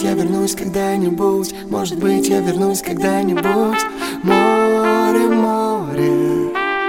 я вернусь когда-нибудь. Может быть, я вернусь когда-нибудь. Море, море.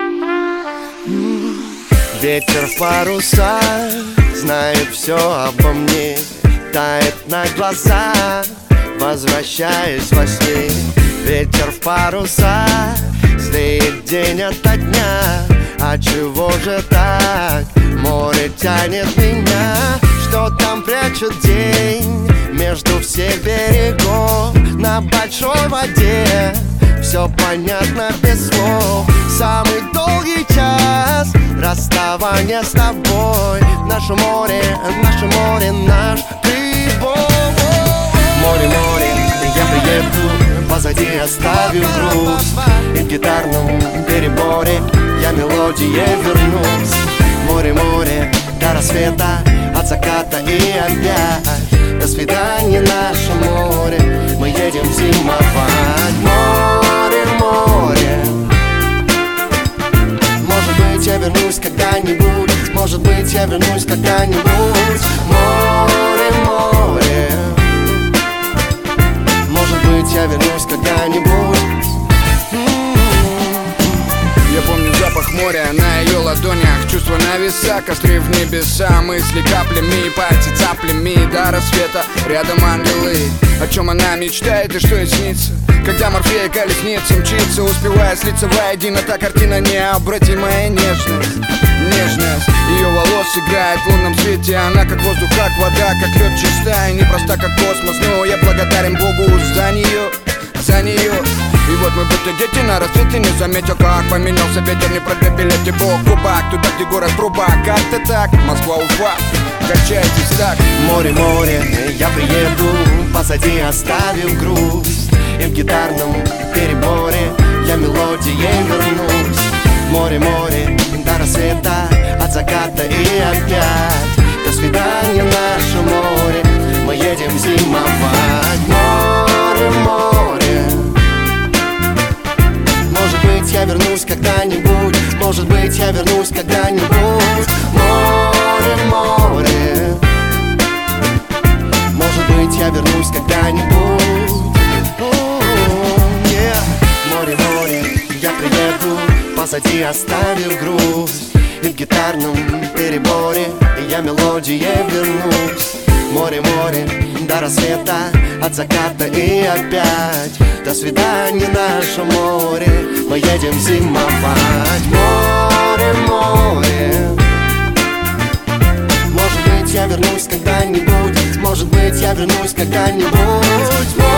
Ветер в парусах знает все обо мне, тает на глазах, возвращаясь во сне. Ветер в парусах злеет день ото дня. А чего же так море тянет меня? Что там прячет день между всех берегов? На большой воде все понятно без слов. Самый долгий час расставания с тобой. Наше море, наш прибой. Море, море, я приеду, позади оставив груз. И в гитарном переборе я мелодией вернусь. Море, море, до рассвета, от заката и опять. До свидания, наше море, мы едем зимовать. Море, море. Может быть, я вернусь когда-нибудь. Может быть, я вернусь когда-нибудь. Море, море. Может быть, я вернусь когда-нибудь. Я помню запах моря на ее ладонях, чувства на весах, костры в небеса, мысли каплями, пальцы цаплями. До рассвета рядом ангелы. О чем она мечтает и что ей снится? Когда Морфея колесница мчится, успевая слиться воедино, та картина необратимая нежность. Нежность ее волос играет в лунном свете. Она как воздух, как вода, как лед чистая, непроста, как космос. Но я благодарен Богу за нее, за нее. И вот мы будто дети на рассвете, не заметил, как поменялся ветер. Не продля билеты Бог кубак, туда, где город труба. Как-то так, Москва, Уфа, качайтесь так. Море, море, я приеду, позади оставив грусть. И в гитарном переборе я мелодией вернусь. Море, море, до рассвета, от заката и опять. До свидания, наше море, мы едем зимовать. Море, море. Может быть, я вернусь когда-нибудь. Может быть, я вернусь когда-нибудь. Море, море. Может быть, я вернусь когда-нибудь. Море, море, я приеду, позади оставив груз. И в гитарном переборе я мелодией вернусь. Море, море, до рассвета, от заката и опять. До свидания, наше море, мы едем зимовать. Море, море. Может быть, я вернусь когда-нибудь. Может быть, я вернусь когда-нибудь.